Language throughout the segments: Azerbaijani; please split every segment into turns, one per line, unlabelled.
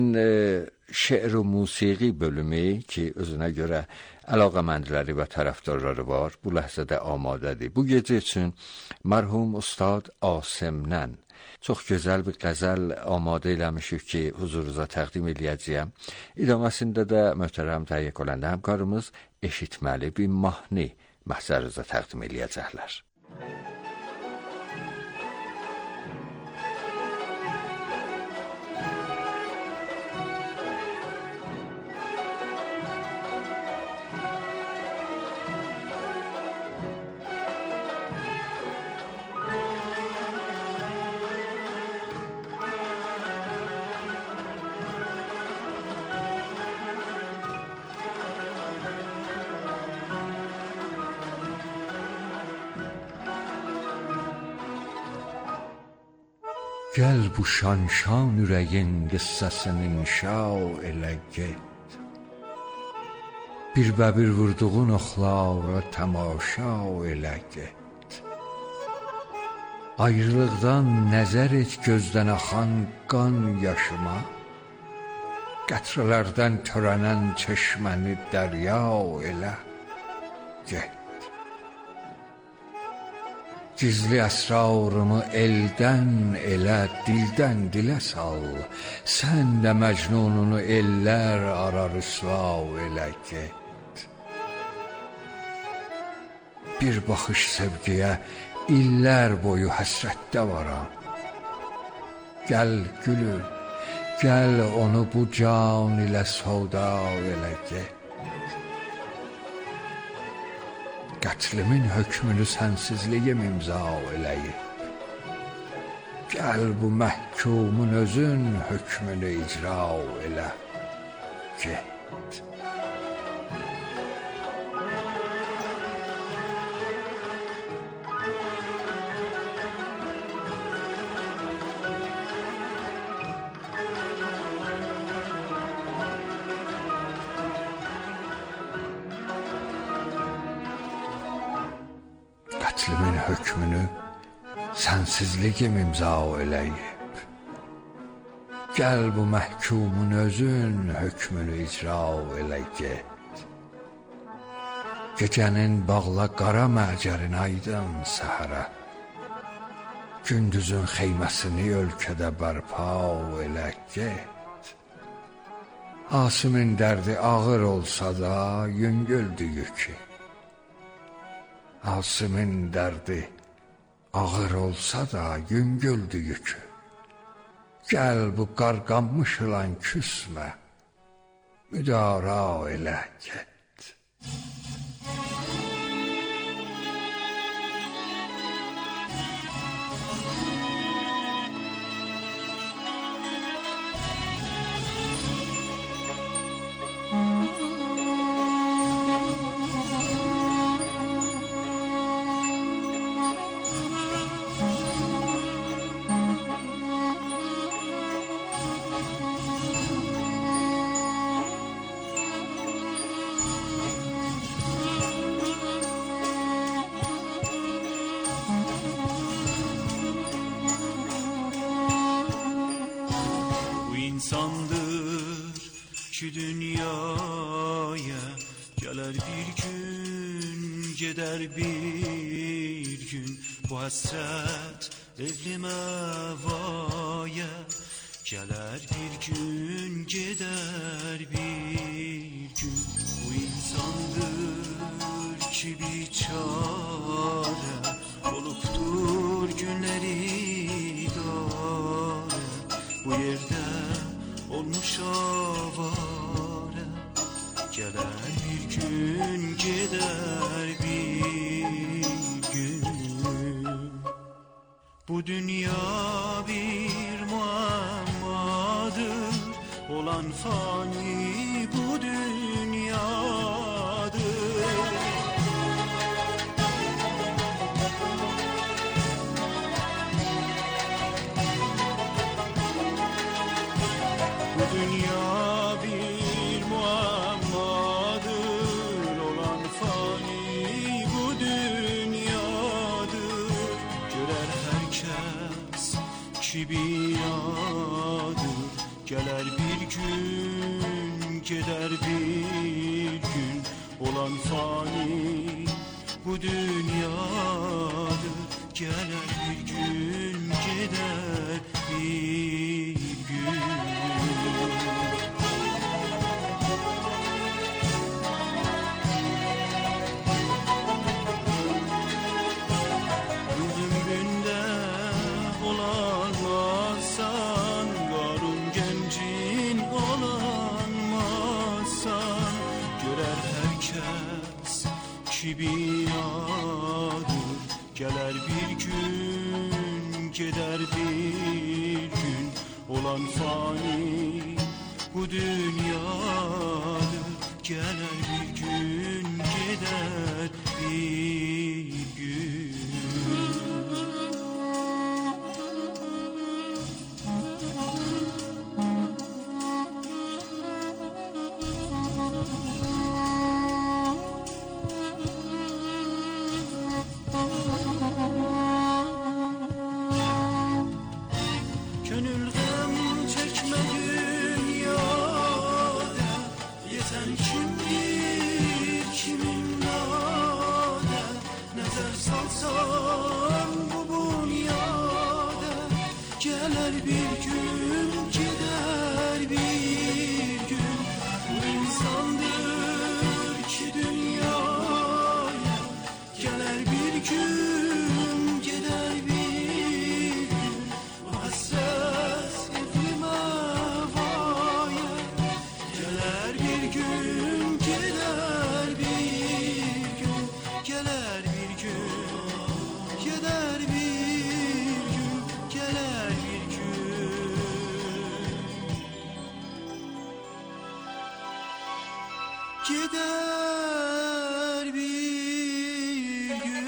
şeir و موسیقی bölümü ki özünə görə əlaqəməndləri və tərəfdarları var, bu ləhzədə amadədir. Bu gecə üçün mərhum Ustad Asimdən çox gözəl bir qəzəl amadə eləmişik ki, huzurunuza təqdim eləyəcəyəm. İdaməsində də möhtərəm təhiyyə qələndə həmkarımız eşitməli bir mahnı məhzərinizə təqdim eləyəcəklər.
Gəl bu şan ürəyin qıssasını inşa elə get. Bir bəbir vurduğun oxlara tamaşa elə get. Ayrılıqdan nəzər et gözdən axan qan yaşıma. Qətrələrdən törənən çeşməni dərya elə get. Gizli əsrarımı eldən elə, dildən dilə sal. Sən də məcnununu ellər ara rüsva elə get. Bir baxış sevgiyə illər boyu həsrətdə varam. Gəl gülüm, gəl onu bu can ilə savda elə get. Qətlimin hökmünü sənsizliyim imza eləyib. Gəl bu məhkumun özün hökmünü icra elə get. Qətlimin hökmünü sənsizliyim imza eləyib. Gəl bu məhkumun özün hökmünü icra elə get. Gecənin bağla qara məcərin aydın səhərə. Gündüzün xeyməsini ölkədə bərpa elə get. Asimin dərdi ağır olsa da yüngüldür yükü. Asimin dərdi ağır olsa da yüngüldür yükü. Gəl bu qarqanmış ilan küsmə, müdara elə get.
İnsandır ki dünyaya gələr bir gün, gedər bir gün. Bu həsrət evli məvaya gələr bir gün, gedər bir gün. Bu insandır ki biçare olubdur günləri dare. Bu yerdə olmuş avare gələr bir gün, gedər bir gün. Bu dünya bir muammadır, olan fani bu dünyadır. Dünya bir muammadır, olan fani bu dünyadır. Görər hər kəs ki binadır, gələr bir gün, gün gider bir gün olan fani bu dünyadır. Gelir bir gün gider bir gün. Ki binadır, gelir bir gün, gider bir gün olan fani bu dünyadır. Gelir bir gün, gider bir gün. Gider bir gün.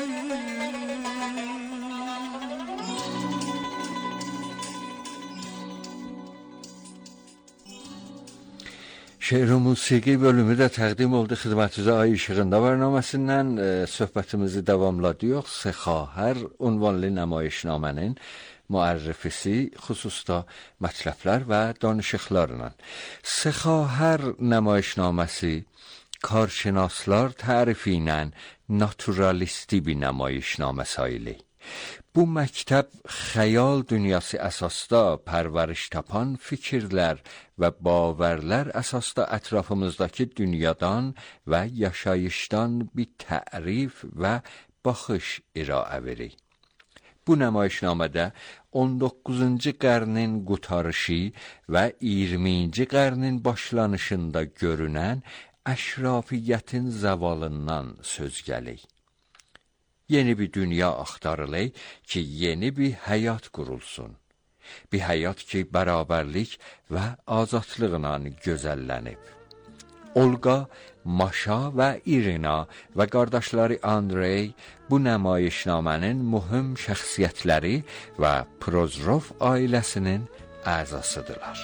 Şeir ve musiqi bölümü də təqdim oldu xidmətinizə Ay İşığında bərnaməsindən söhbətimizi davamladıq. Səxahər ünvanlı nümayişnamənin müərrifisi, xüsusda mətləblər və danışıqlarla. Səxahər nümayişnaməsi karşinaslar tərifi ilə naturalisti bir nümayişnamə sayılır. Bu məktəb xəyal dünyası əsasda pərvəriş tapan fikirlər və bavərlər əsasda ətrafımızdakı dünyadan və yaşayışdan bir tərif və baxış iraə verir. Bu nümayişnamədə 19-cu qarnın qurtarışı və 20-ci qarnın başlanışında görünən əşrafiyyətin zavalından söz gəlir. Yeni bir dünya axtarılır ki, yeni bir həyat qurulsun. Bir həyat ki, bərabərlik və azadlıqla gözəllənib. Olqa, Maşa və İrina və qardaşları Andrey bu nümayişnamənin mühüm şəxsiyyətləri və Prozorov ailəsinin əzasıdırlar.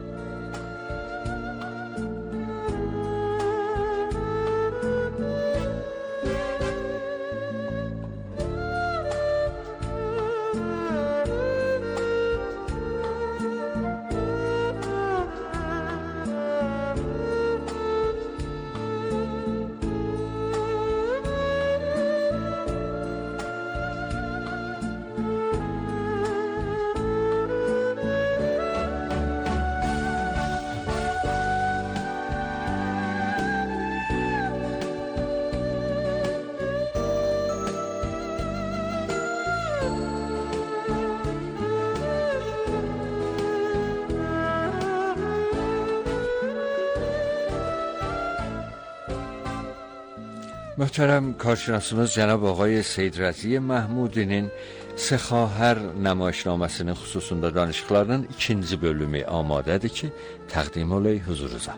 Möhtərəm karşınasımız Cənab Ağay Seyid Rəzi Məhmudinin Səxahər nümayişnaməsinin xüsusunda danışıqlarının 2-ci bölümü amadədir ki, təqdim olay huzurunuza.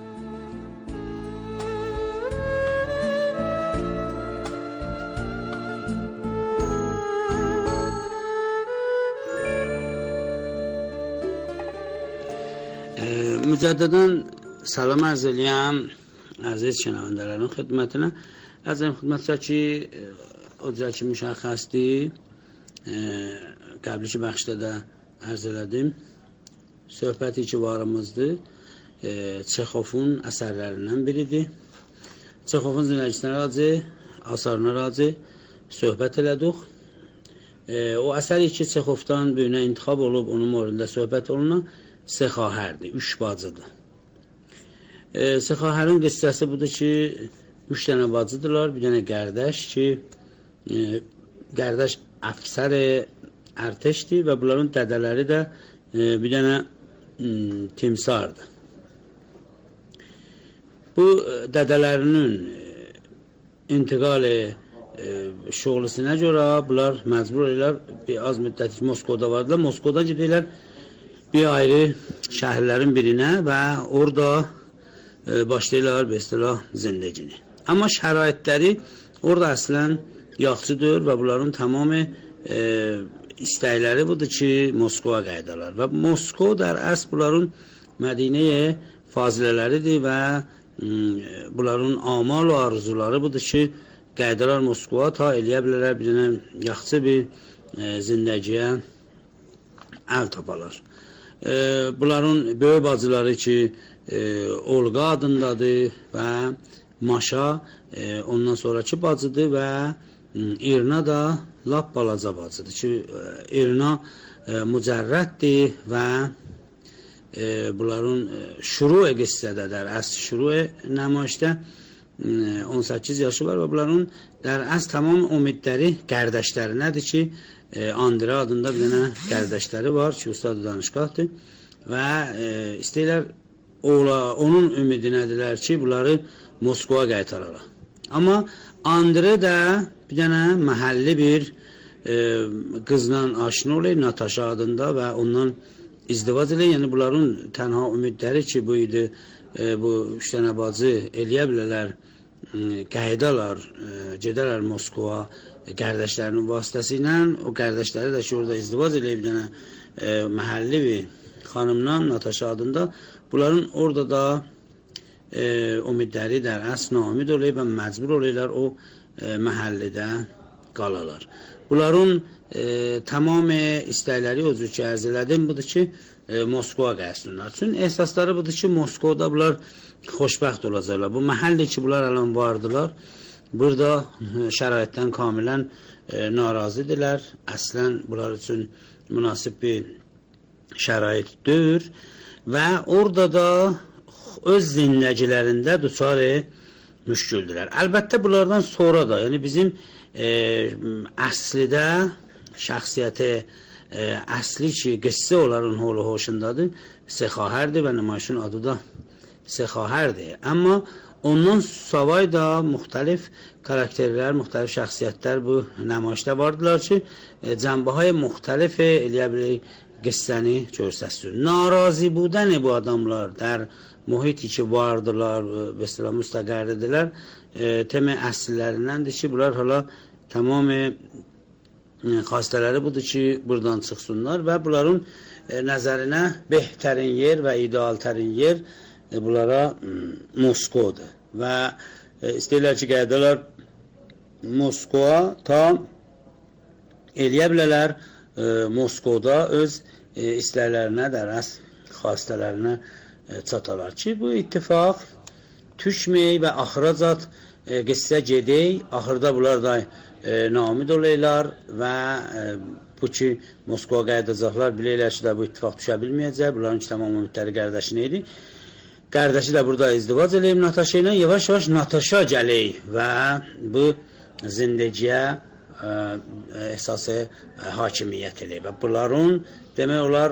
Mücəddidən salam arz eləyəm əziz şənavəndələrin xidmətinə. Əzəm xidmətçi ki, o cər ki müşəxəsdir, qəbli ki bəxşdə də ərz elədim. Söhbəti ki varımızdır. Çexovun əsərlərindən biridir. Çexovun zindəgisinə razı, asarına razı söhbət elədik. O əsəri ki, Çexovdan bu günə intixab olub, onun morində söhbət olunan Səxahərdir, 3 bacıdır. Səxahərin qıssəsi budur ki, 3 dənə bacıdırlar, bir dənə qərdəş ki, qərdəş əfsər-i ərtəşdir və bunların dədələri də bir dənə timsardır. Bu dədələrinin intiqali şoğlusunə görə bunlar məcbur edirlər, bir az müddətlik Moskvada vardılar. Moskvada gedirlər bir ayrı şəhərlərin birinə və orada başlayırlar bəstəlah zindəcini. Amma şəraitləri orada əslən yaxşıdır və bunların tamamı istəkləri budur ki, Moskva qaydalar. Və Moskva dar əsl bunların Mədinəyə faziləridir və bunların amal və arzuları budur ki, qaydalar Moskva ta eləyə bilərlər bir dənə yaxşı bir zindəgiyə əl tapalar. Bunların böyük bacıları ki, Olqa adındadır və Maşa ondan sonraki bacıdır və İrna da lap balaca bacıdır ki, İrna mücərrətdir və bunların şuru qissədədir, əsl şuru nəmayişdə 18 yaşı var və bunların در از tamam ümidləri qardaşlarınadır ki, Andre adında bir dənə qardaşları var ki, ustad danışqahdır və istəyirlər onun ümidinədilər ki, bunları Moskva qaytararlar. Amma Andre də bir dənə məhəlli bir qızla aşina olur, Natasha adında və ondan izdivac edir. Yəni bunların tənha ümidləri ki, bu idi, bu 3 dənə bacı eləyə bilərlər, qaydalar, gedərlər Moskva qardaşlarının vasitəsilə. O qardaşları da ki, orada izdivac eləyib bir dənə məhəlli bir xanımla, Natasha adında. Bunların orada da ümidləri dər əsl naümid olub və məcbur olurlar o məhəllidə qalalar. Bunların tamamı istəkləri o cür ki, ərz elədim, budur ki, Moskva qəsdinlər. Çünki əsasları budur ki, Moskvada bunlar xoşbəxt olacaqlar. Bu məhəlli ki, bunlar alan vardılar, burada şəraitdən kamilən narazıdırlar. Əslən, bunlar üçün münasib bir şərait deyil və orada da öz zindəgilərində duçarı müşküldürlər. Əlbəttə, bunlardan sonra da, yəni bizim əslidə şəxsiyyəti əsli ki, qıssə onların holu hoşundadır, Səxahərdir və nümayişin adı da Səxahərdir. Amma ondan savay da müxtəlif karakterlər, müxtəlif şəxsiyyətlər bu nümayişdə vardılar ki, cənbəhay müxtəlif eləyə bilir qıssəni görsəsin. Narazı budəni bu adamlar در محیطی ki vardılar, mesela müstəqərlidirlər, temə əsrlərindəndir ki, bunlar hala tamamı xastələri budur ki, buradan çıxsınlar və bunların nəzərinə behtərin yer və idealtərin yer bunlara Moskvadır. Və istəyirlər ki, qaydalar Moskva ta eləyə bilərlər Moskvada öz istəklərinə, dərs xastələrinə çatalar ki, bu ittifaq tüşmey və axıracat qıssə gedək, axırda bunlar da naumid olaylar və bu ki, Moskva qayıdacaqlar, bilirlər ki, bu ittifaq düşə bilməyəcək, bunların ki, tamam ümidləri qardaşı neydi? Qardaşı da burada izdivac eləyib Natasha ilə, yavaş-yavaş Natasha gələk və bu zindəgiyə əsası hakimiyyət eləyib. Və bunların, demək olar,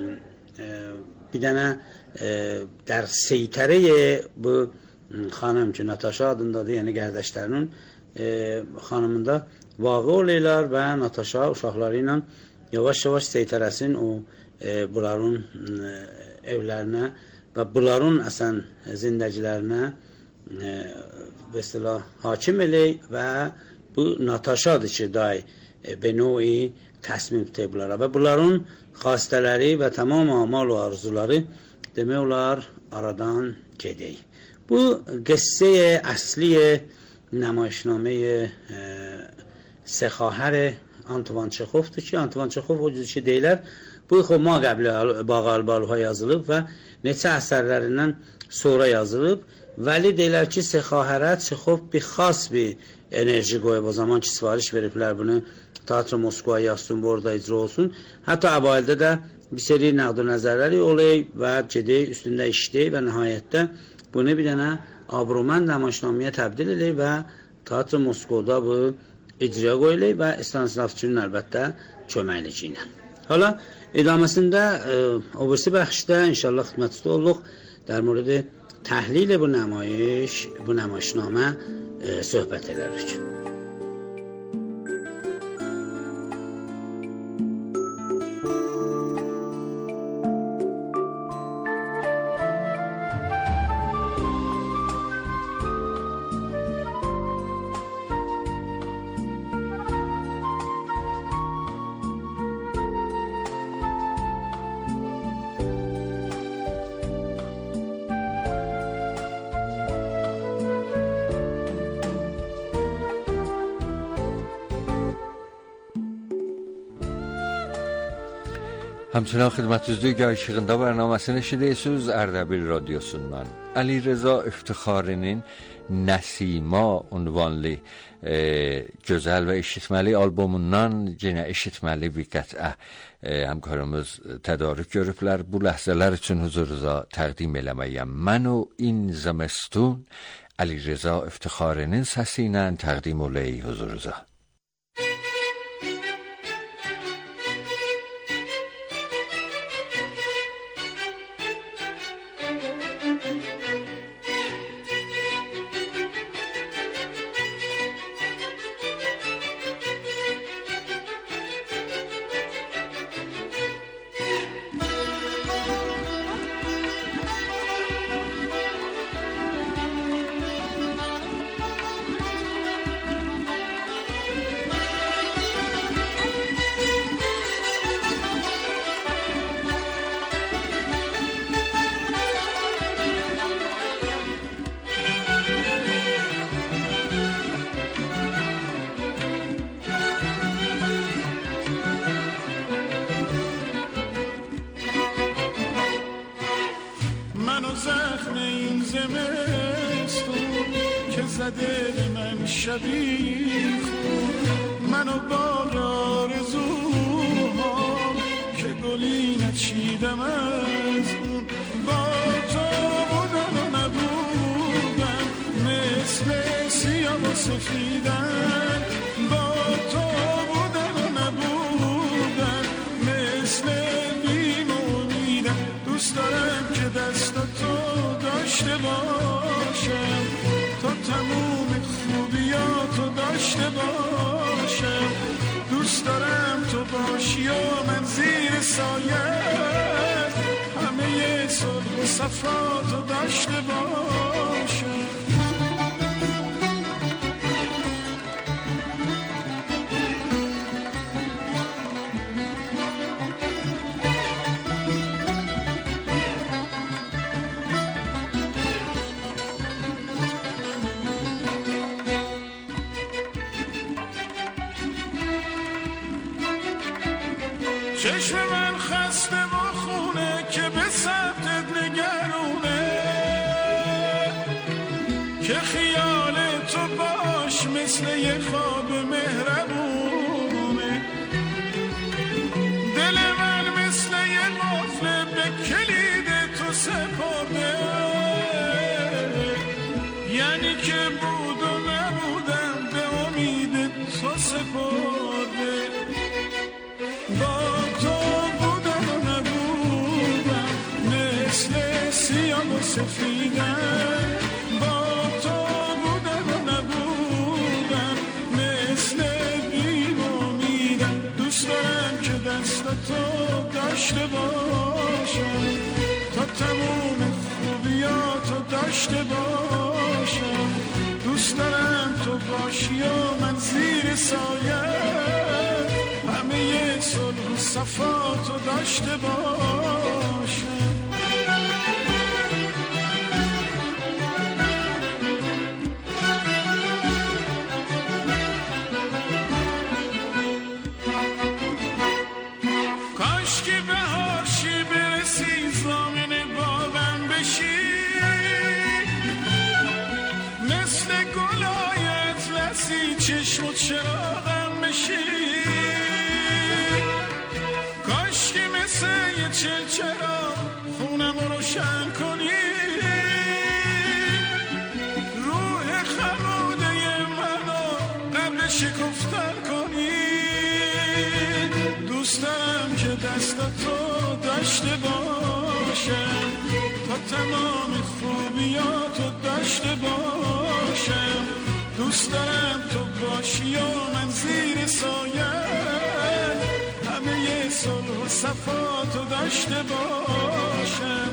bir dənə در seytəri bu xanım ki, Natasha adındadır, yəni qardaşlarının xanımında vağı olaylar və Natasha uşaqları ilə yavaş-yavaş seytərəsin o bunların evlərinə və bunların əsən zindəgilərinə mesela hakim elək və bu Natasha'dır ki, day benoyi təsmim tutub bunlara və bunların xastələri və tamam amal və arzuları demək olar aradan gedək. Bu qıssə-i əsli-i nəmayişnamə-i Səxahər Antovan Çexovdur ki, Antovan Çexov o cür ki deyilər, Bu Xomagəbli Bağalbalığa yazılıb və neçə əsərlərindən sonra yazılıb. Vəli deyilər ki, Səxahərə Çexov bir xas bir enerji qoyub, o zaman ki, sifariş veriblər bunu Teatr Moskvaya yazsın, bu orada icra olsun. Hətta əvvəldə də bir seri nəqd nəzərləri olay və gedək, üstündə işləyək və nəhayətdə bunu bir dənə Abromən namaişnaməyə təbdil edək və Teatr Moskvada bu icraya qoyulur və Stanislavskinin əlbəttə köməkliyi ilə. Hala idaməsində o birisi bəxşdə inşallah xidmətçi oluq. در مورد تحلیل bu namaişnamə söhbət edərik.
همچنان خدمتتون که işığında برنامesini eşidiyorsunuz Erdebil Radyosu'ndan. Ali Reza İftikhari'nin Nesima unvanlı güzel ve eşitmeli albomundan yine eşitmeli bir qət'ə həmkarımız tədarük görüblər. Bu ləhzələr üçün huzurunuza təqdim eləməyəm. Mən o in zəmestun Ali Reza İftikhari'nin səsi ilə təqdim olay huzurunuza.
زخم این زمستون که زده به من شبیه خون منو باغ آرزوها که گلی نچیدم از اون با تو بودم و نبودم مثل سیاه و سفیدن با تو بودم و نبودم مثل بیم و امیدم دوست دارم که دستاتو داشته باشم تا تموم خوبیاتو داشته باشم دوست دارم تو باشی و من زیر سایت همه صلح و صفاتو داشته باشم چشم من خسته و خونه که به سمتت نگرونه که خیال تو باش مثل یه خواب مهربونه دل من مثل یه قفل به کلید تو سپرده یعنی که بود و نبودم به امید تو سپرده با سیاه و سفیدن با تو بودم و نبودم مثل بیم و امیدم دوست دارم که دستاتو داشته باشم تا تموم خوبیاتو داشته باشم دوست دارم تو باشی و من زیر سایه همه صلح و صفاتو داشته باشم Aşk gibi چشم و چراغم بشی، کاشکی مثل یه چلچراغ خونم رو روشن کنی، روح خموده منو قبل شکفتن کنی. دوست دارم که دستاتو داشته باشم، تا تمام خوبیاتو داشته باشم. دوست دارم تو باشی و من زیر سایت، همه صلح و صفاتو داشته باشم.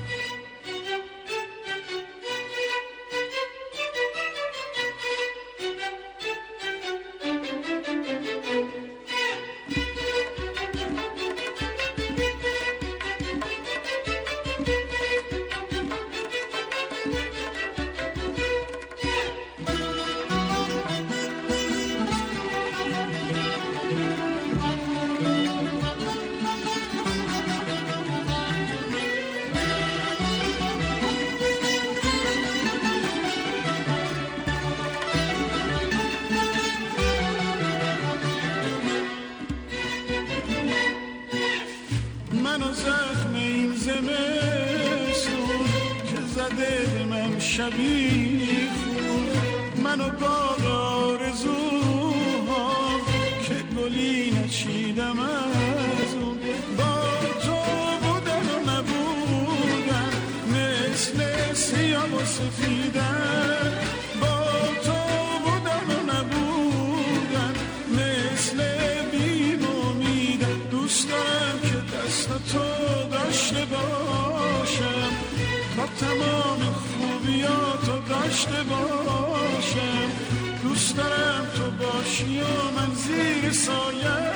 منو زخم این زمستون که زده به من شبیه خون، منو باغ آرزوها که گلی نچیدم از اون. با تو بودن و نبودن مثل سیاه و سفیدن، با تو بودن و نبودن مثل بیم امیدن. دوست دارم تو داشته باشم، تا تمام خوبیاتو داشته باشم. دوست دارم تو باشی و من زیر سایه،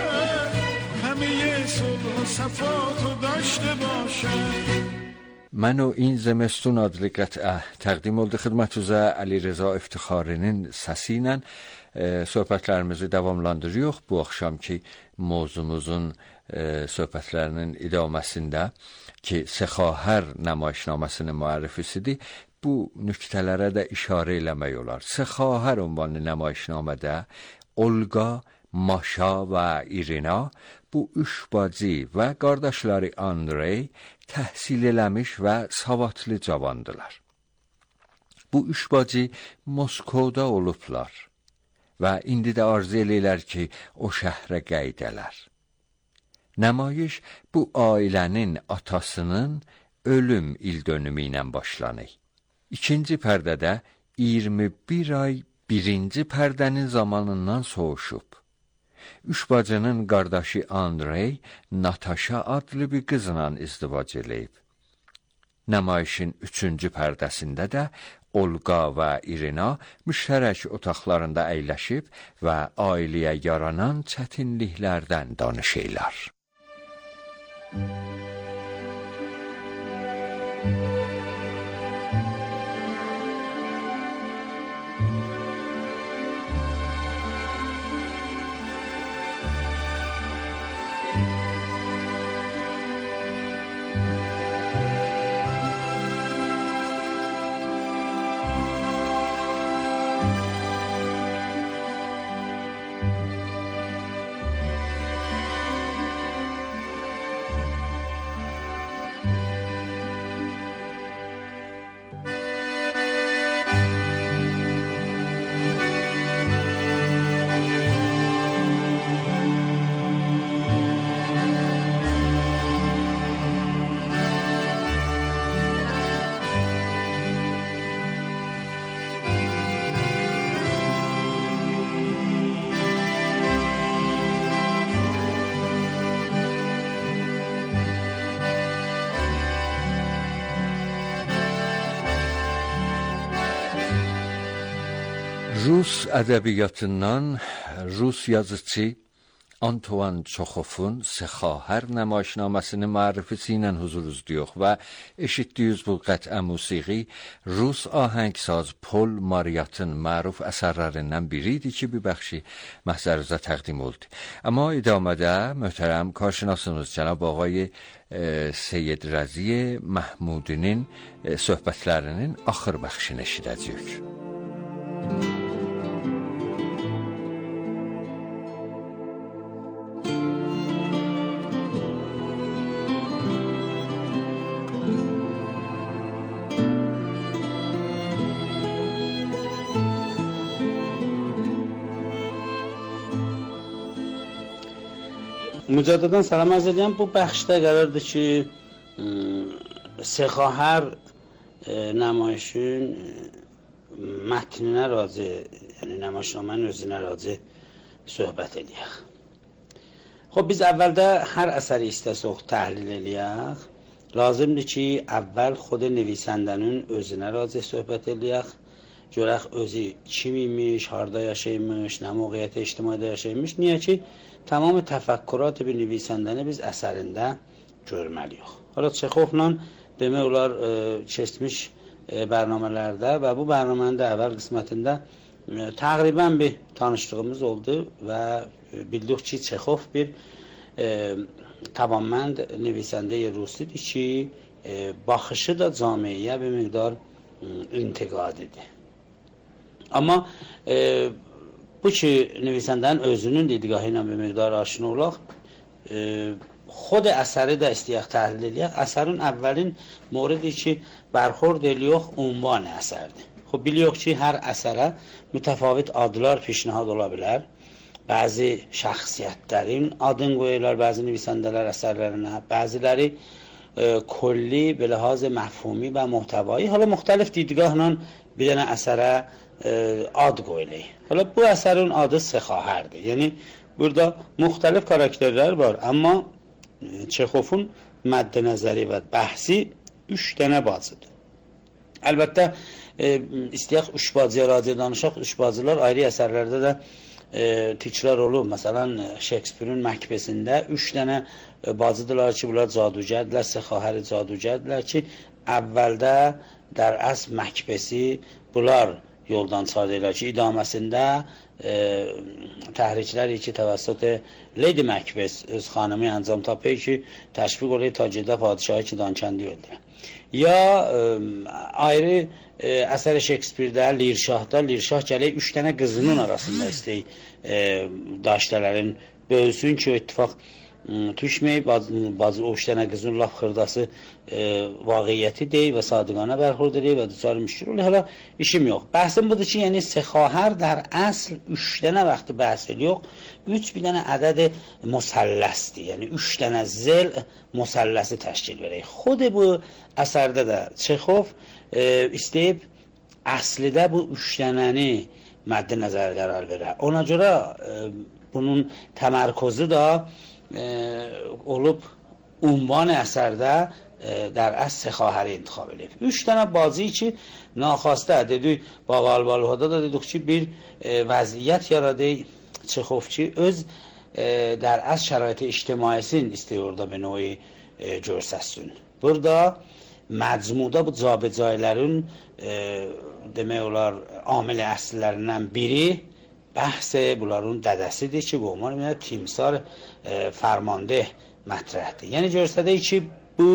همه صلح و صفاتو داشته باشم.
من و این zəmestun adlı qətə təqdim oldu xidmətinizə. Ali Rza İftixarinin səsiylə söhbətlərimizi davamlandırırıq. Bu axşamki mövzumuzun söhbətlərinin idaməsində ki, Səxavər nümayişnaməsinin müəllifisidir. Bu nöqtələrə də işarə eləmək olar. Səxavər ünvanlı nümayişnamədə Olqa, Maşa və İrina bu üç bacı və qardaşları Andrey təhsil eləmiş və savadlı cavandılar. Bu üç bacı Moskvada olublar və indi də arzu eləyirlər ki, o şəhrə qəydələr. Nümayiş bu ailənin atasının ölüm ildönümü ilə başlanır. İkinci pərdədə 21 ay birinci pərdənin zamanından soğuşub. Üç bacının qardaşı Andrey, Natasha adlı bir qızla izdivac eləyib. Nümayişin üçüncü pərdəsində də Olqa və İrina müştərək otaqlarında əyləşib və ailəyə yaranan çətinliklərdən danışırlar. Rus ədəbiyyatından Rus yazıcı Antoan Çexovun Səxavər nümayişnaməsinin müəllifisi ilə huzurunuzdayıq və eşitdiyiniz bu qətə musiqi Rus ahəngsaz Pol Mariatın məruf əsərlərindən biri idi ki, bir bəxşi məhzərinizə təqdim oldu. Amma idamada möhtərəm karşınasınız cənab ağay Seyyid Rəzi Məhmudinin söhbətlərinin axır bəxşini eşidəcəyik.
مجددا سلام عرض edirəm. Bu bəxşdə qərardır ki, Sexahər namaişin mətninə razı, yəni namaişnamənin özünə razı söhbət edəyək. خب biz əvvəldə hər əsəri istəsək təhlil eləyək. Lazımdır ki, əvvəl xود نویسندənin özünə razı söhbət eləyək. Görək özü kim imiş, harda yaşaymış, nə موقعیت اجتماعیdə yaşaymış. Niyə ki, tamam təfəkkürat bir نویسندəni biz əsərində görməliyik. Hala Çexovla demək olar keçmiş bərnamələrdə və bu bərnamənin də əvvəl qismətində təqribən bir tanışlığımız oldu və bildik ki, Çexov bir tamamən نویسنده روسیdir ki, baxışı da camiyə bir miqdar intiqadidir. Amma bu ki, نویسندənin özünün دیدگاهı ilə bir miqdar aşina olaq, خود əsəri də istəyək təhlil eləyək. Əsərin əvvəlin moridir ki, bərxord eləyək ünvan əsərdir. Xub biliyoruz ki, hər əsərə mütəfavit adlar پیشنهاد ola bilər. Bəzi şəxsiyyətlərin adını qoyurlar bəzi نویسندələr əsərlərinə, bəziləri کلی به لحاظ مفهومی و محتوایی حالا مختلف دیدگاهla bir dənə əsərə ad qoyulur. Hala bu əsərin adı Sexahərdir. Yəni burada müxtəlif karakterlər var, amma Çexovun mədd nəzəri və bəhsi 3 dənə bacıdır. Əlbəttə istəyək 3 bacıya razı danışaq. 3 bacılar ayrı əsərlərdə də tikrar olub. Məsələn, Şekspirin Məkbesində 3 dənə bacıdırlar ki, bunlar cadugərdirlər, Sexahəri cadugərdirlər ki, əvvəldə در اصل Məkbesi bunlar yoldan çıxardılar ki, idaməsində təhrikləri ki, təvəssüt Lady Məkbes öz xanımı əncam tapır ki, təşviq olayı ta gedə padişahı ki, Dankəndi öldürür. Ya ayrı əsəri Şekspirdə, Lirşahda, Lirşah gələk 3 dənə qızının arasında istəyir daşdələrin bölsün ki, o ittifaq düşməyib, bazı o 3 dənə qızın laf xırdası vaqiyyəti deyil və sadiqanə bərxurd edib və düzar müşkül olur. Hala işim yox. Bəhsim budur ki, yəni Sexahər در اصل 3 dənə vaxtı bəhs ediyor. 3 bir dənə ədədi musəlləsdir. Yəni 3 dənə zel musəlləsi təşkil verir. Xود bu əsərdə də Çexov istəyib əslidə bu 3 dənəni məddi nəzər qərar verir. Ona görə bunun təmərküzü də olub ünvan əsərdə در اصل Sexahəri انتخاب edib. 3 dənə bacı ki, naxwasته dedik, با qalbalıqda da dedik ki, bir vəziyyət yaradı Çexov ki, öz در اصل şərait ictimaisin istəyir da bir növ görsəsin. Burada məcmuda bu cabecaylərin demək olar amil əslilərindən biri bəhs bunların dədəsidir ki, bu عنوان تیمسار فرمانده مطرحdir. Yəni göstərir ki, bu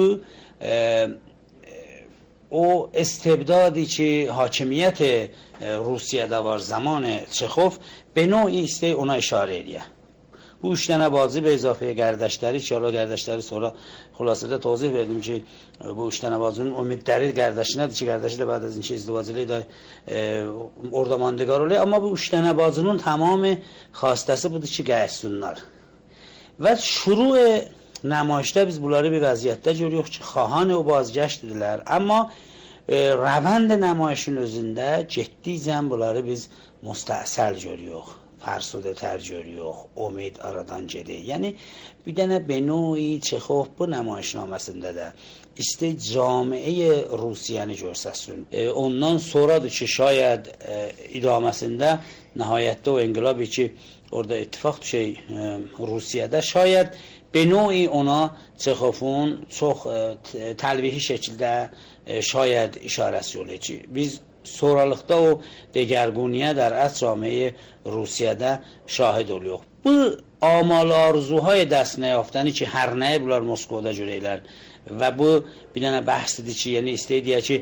o استبدادی که حاکمیت روسیه var zaman Çexov به نوعی istəyir ona işarə edir. Bu 3 dənə bacı به اضافه gərdəşləri ki, Allah gərdəşləri sonra xülasədə tozih verdim ki, bu 3 dənə bacının ümidləri gərdəşinədir ki, gərdəşi də بعد از اینکه ازدواج ilə orada ماندگار oluyor. Amma bu 3 dənə bacının tamamı xastəsi budur ki, gəlsinlər. Və şuruع نمایشdə biz bunları bir vəziyyətdə görüyoruz ki, xahan o bazgəştdirlər. Amma روند نمایشin özündə getdikcə bunları biz müstəsəl görüyoruz. فرسوده تر görüyoruz. Umid aradan gedir. Yəni bir dənə به نوعی Çexov bu namaişnaməsində də istəyir camiə Rusiyəni görsəsin. Ondan sonradır ki, şayad idaməsində nəhayətdə o inqilabi ki, orada ittifaq şey Rusiyada şayad به نوعی ona Çexovun çox təlvihi şəkildə şayad işarəsi olur ki, biz sonralıqda o degərguniyə در اصل جامعه روسiyədə şahid oluyor. Bu amal arzuهای دست نیافتنی ki, hər nəyi bunlar Moskvada görürlər və bu bir dənə bəhsdir ki, yəni istəyir ki,